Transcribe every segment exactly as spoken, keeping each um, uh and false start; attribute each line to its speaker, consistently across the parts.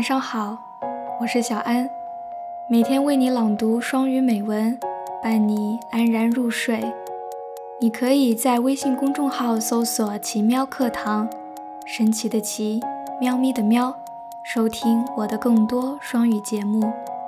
Speaker 1: 上好，我是小安，每天为你朗读双语美文，伴你安然入睡。你可以在微信公众号搜索奇喵课堂，神奇的奇，喵咪的喵，收听我的更多双语节目。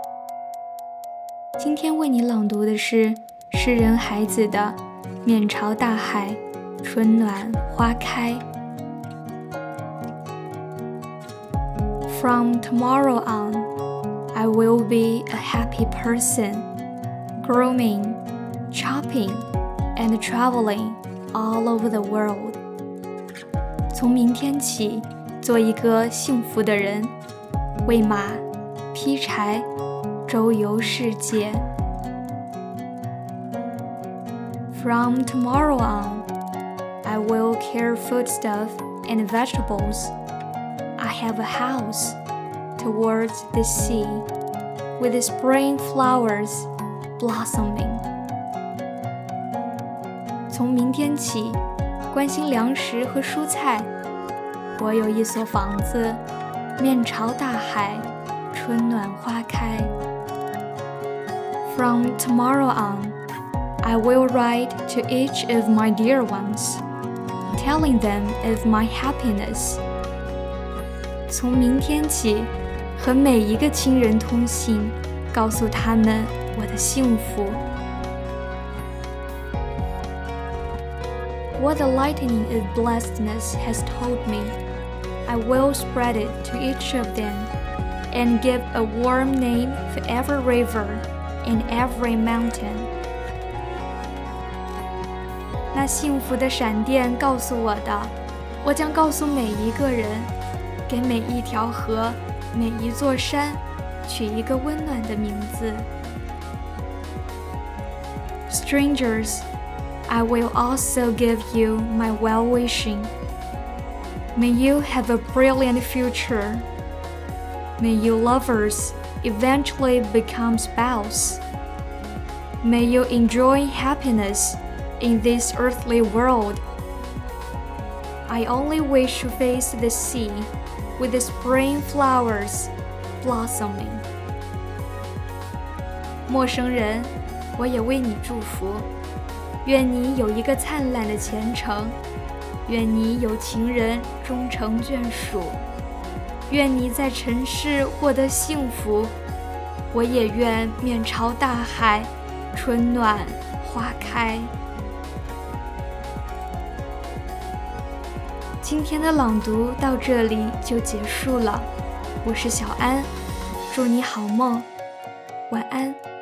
Speaker 1: 今天为你朗读的是诗人海子的《面朝大海，春暖花开》。From tomorrow on, I will be a happy person, grooming, shopping, and traveling all over the world. 从明天起，做一个幸福的人，喂马，劈柴，周游世界。From tomorrow on, I will carry foodstuff and vegetables.I have a house towards the sea, with the spring flowers blossoming. 从明天起，关心粮食和蔬菜。我有一所房子，面朝大海，春暖花开。From tomorrow on, I will write to each of my dear ones, telling them of my happiness.从明天起，和每一个亲人通信，告诉他们我的幸福。What the lightning of blessedness has told me, I will spread it to each of them, and give a warm name for every river and every mountain. 那幸福的闪电告诉我的，我将告诉每一个人。给每一条河，每一座山，取一个温暖的名字。Strangers, I will also give you my well-wishing. May you have a brilliant future. May you lovers eventually become spouse. May you enjoy happiness in this earthly world. I only wish to face the sea.With the spring flowers blossoming. 陌生人，我也为你祝福，愿你有一个灿烂的前程，愿你有情人终成眷属，愿你在尘世获得幸福，我也愿面朝大海，春暖花开。今天的朗读到这里就结束了，我是小安，祝你好梦，晚安。